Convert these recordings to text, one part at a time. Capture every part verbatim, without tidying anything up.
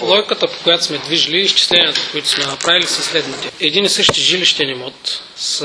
Логиката, по която сме движили, изчисленията, които сме направили, са следните. Един и същи жилищен имот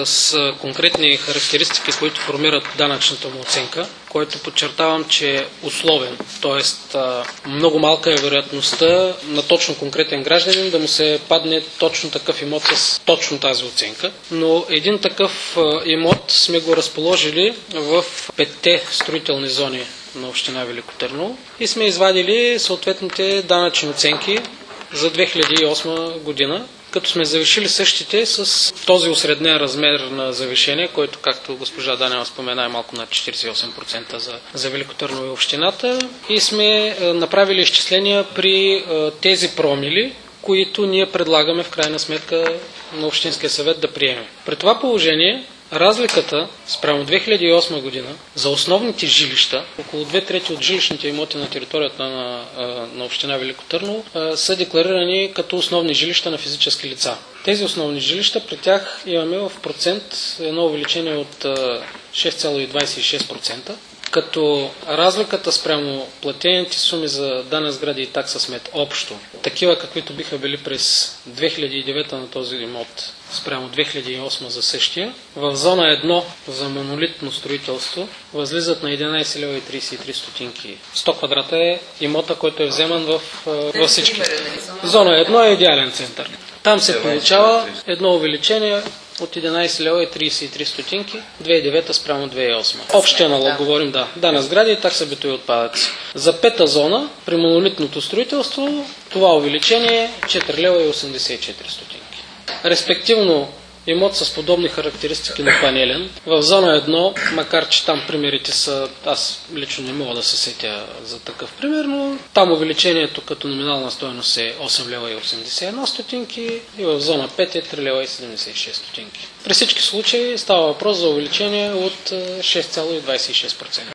с конкретни характеристики, които формират данъчната му оценка, който подчертавам, че е условен, т.е. много малка е вероятността на точно конкретен гражданин да му се падне точно такъв имот с точно тази оценка. Но един такъв имот сме го разположили в петте строителни зони на община Велико Търново и сме извадили съответните данъчни оценки за две хиляди и осма година, като сме завишили същите с този осреднен размер на завишение, който, както госпожа Данева спомена, е малко над четиридесет и осем процента за, за Велико Търново и общината, и сме е, направили изчисления при е, тези промили, които ние предлагаме в крайна сметка на Общинския съвет да приеме. При това положение разликата спрямо две хиляди и осма година за основните жилища, около две трети от жилищните имоти на територията на, на община Велико Търново са декларирани като основни жилища на физически лица. Тези основни жилища, при тях имаме в процент едно увеличение от шест цяло двадесет и шест процента, като разликата спрямо платените суми за данък сгради и такса смет общо, такива каквито биха били през две хиляди и девета на този имот спрямо две хиляди и осма за същия, в зона едно за монолитно строителство възлизат на единадесет лева и тридесет и три стотинки. сто квадрата е имота, който е вземан в, във всички. Зона едно е идеален център. Там се получава едно увеличение от единадесет лева и тридесет и три стотинки, две хиляди и девета спрямо две хиляди и осма. Общия налог, да. говорим, да. Данък сгради и такса битови отпадъци. За пета зона, при монолитното строителство, това увеличение е четири лева и осемдесет и четири стотинки. Респективно, имот с подобни характеристики на панелен. В зона едно, макар че там примерите са, аз лично не мога да се сетя за такъв пример, но там увеличението като номинална стойност е осем лева и осемдесет и една стотинки и в зона пет е три лева и седемдесет и шест стотинки. При всички случаи става въпрос за увеличение от шест цяло двадесет и шест процента.